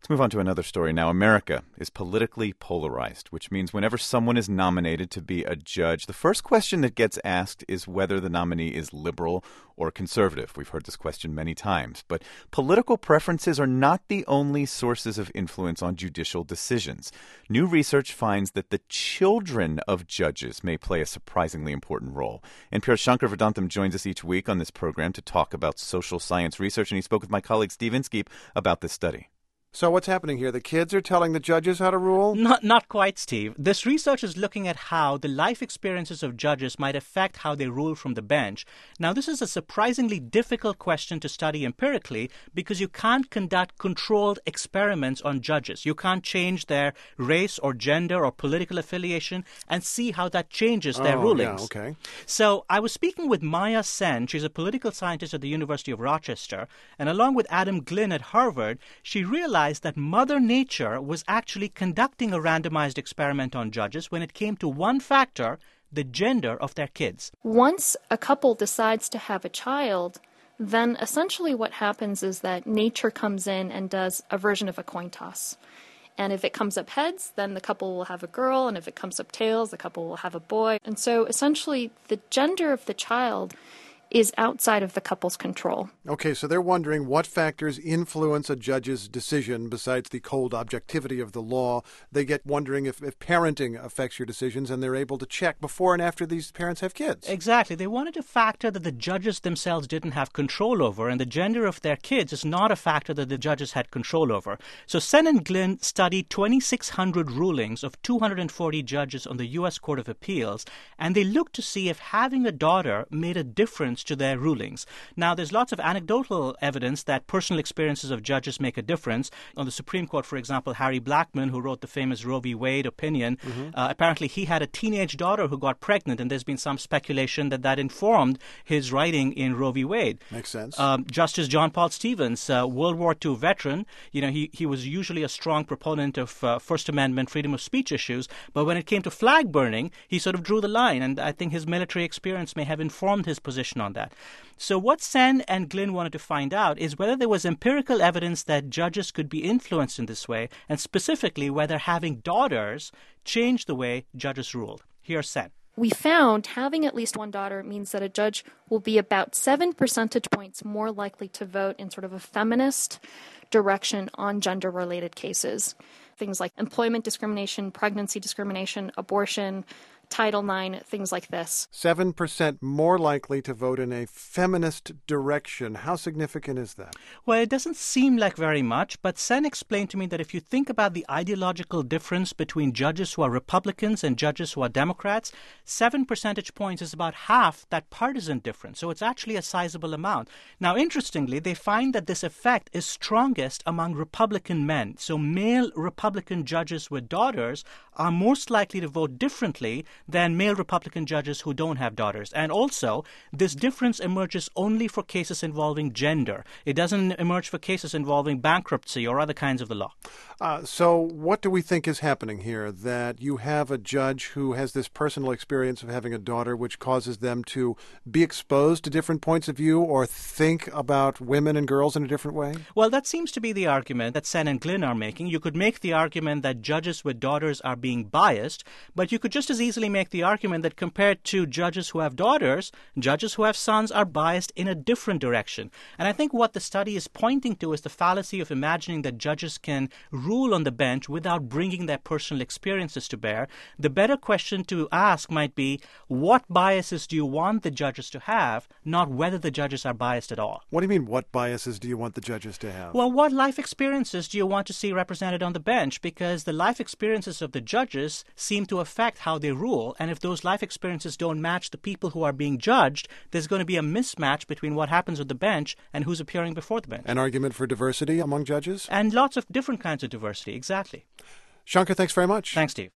Let's move on to another story now. America is politically polarized, which means whenever someone is nominated to be a judge, the first question that gets asked is whether the nominee is liberal or conservative. We've heard this question many times. But political preferences are not the only sources of influence on judicial decisions. New research finds that the children of judges may play a surprisingly important role. NPR's Shankar Vedantam joins us each week on this program to talk about social science research, and he spoke with my colleague Steve Inskeep about this study. So what's happening here? The kids are telling the judges how to rule? Not quite, Steve. This research is looking at how the life experiences of judges might affect how they rule from the bench. Now, this is a surprisingly difficult question to study empirically because you can't conduct controlled experiments on judges. You can't change their race or gender or political affiliation and see how that changes their rulings. Yeah, okay. So I was speaking with Maya Sen. She's a political scientist at the University of Rochester. And along with Adam Glynn at Harvard, she realized that Mother Nature was actually conducting a randomized experiment on judges when it came to one factor, the gender of their kids. Once a couple decides to have a child, then essentially what happens is that nature comes in and does a version of a coin toss. And if it comes up heads, then the couple will have a girl, and if it comes up tails, the couple will have a boy. And so essentially the gender of the child is outside of the couple's control. Okay, so they're wondering what factors influence a judge's decision besides the cold objectivity of the law. They get wondering if parenting affects your decisions, and they're able to check before and after these parents have kids. Exactly. They wanted a factor that the judges themselves didn't have control over, and the gender of their kids is not a factor that the judges had control over. So Sen and Glynn studied 2,600 rulings of 240 judges on the U.S. Court of Appeals, and they looked to see if having a daughter made a difference to their rulings. Now, there's lots of anecdotal evidence that personal experiences of judges make a difference. On the Supreme Court, for example, Harry Blackmun, who wrote the famous Roe v. Wade opinion, apparently he had a teenage daughter who got pregnant, and there's been some speculation that informed his writing in Roe v. Wade. Makes sense. Justice John Paul Stevens, World War II veteran, he was usually a strong proponent of First Amendment freedom of speech issues, but when it came to flag burning, he sort of drew the line, and I think his military experience may have informed his position on that. So what Sen and Glynn wanted to find out is whether there was empirical evidence that judges could be influenced in this way, and specifically whether having daughters changed the way judges ruled. Here's Sen. We found having at least one daughter means that a judge will be about 7 percentage points more likely to vote in sort of a feminist direction on gender-related cases. Things like employment discrimination, pregnancy discrimination, abortion, Title IX, things like this. 7% more likely to vote in a feminist direction. How significant is that? Well, it doesn't seem like very much, but Sen explained to me that if you think about the ideological difference between judges who are Republicans and judges who are Democrats, 7 percentage points is about half that partisan difference. So it's actually a sizable amount. Now, interestingly, they find that this effect is strongest among Republican men. So male Republican judges with daughters are most likely to vote differently than male Republican judges who don't have daughters. And also, this difference emerges only for cases involving gender. It doesn't emerge for cases involving bankruptcy or other kinds of the law. So what do we think is happening here? That you have a judge who has this personal experience of having a daughter, which causes them to be exposed to different points of view or think about women and girls in a different way? Well, that seems to be the argument that Sen and Glynn are making. You could make the argument that judges with daughters are being biased, but you could just as easily make the argument that compared to judges who have daughters, judges who have sons are biased in a different direction. And I think what the study is pointing to is the fallacy of imagining that judges can rule on the bench without bringing their personal experiences to bear. The better question to ask might be, what biases do you want the judges to have, not whether the judges are biased at all? What do you mean, what biases do you want the judges to have? Well, what life experiences do you want to see represented on the bench? Because the life experiences of the judges seem to affect how they rule, and if those life experiences don't match the people who are being judged, there's going to be a mismatch between what happens on the bench and who's appearing before the bench. An argument for diversity among judges? And lots of different kinds of diversity, exactly. Shankar, thanks very much. Thanks, Steve.